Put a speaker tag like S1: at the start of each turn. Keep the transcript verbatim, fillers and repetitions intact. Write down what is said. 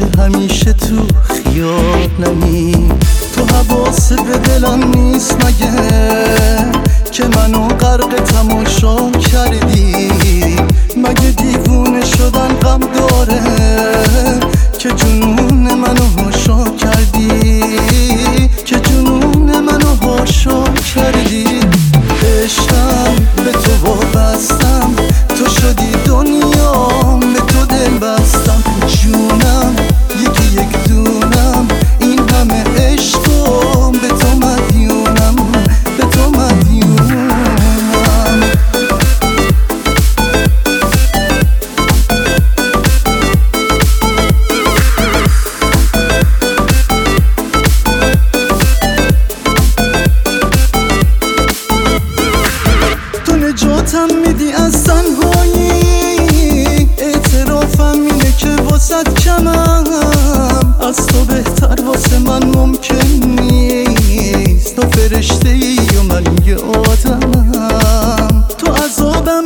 S1: همیشه تو خیالمی. تو حواست به دلم نیست مگه که منو غرق تماشا کردی؟ مگه دیوونه شدن غم داره که جنون منو هاشا کردی؟ که جنون منو هاشا کردی. عشقم به تو وابستم، تو شدی دنیام، به تو دل بستم. جونم یکی یک دونم، این همه عشقم به تو مدیونم، به تو مدیونم. تو نجاتم میدی از تنهایی، اعترافم اینه که واسد کمم، از تو بهتر واسه من ممکن نیست. تو فرشته ای و من یه آدمم، تو عذابم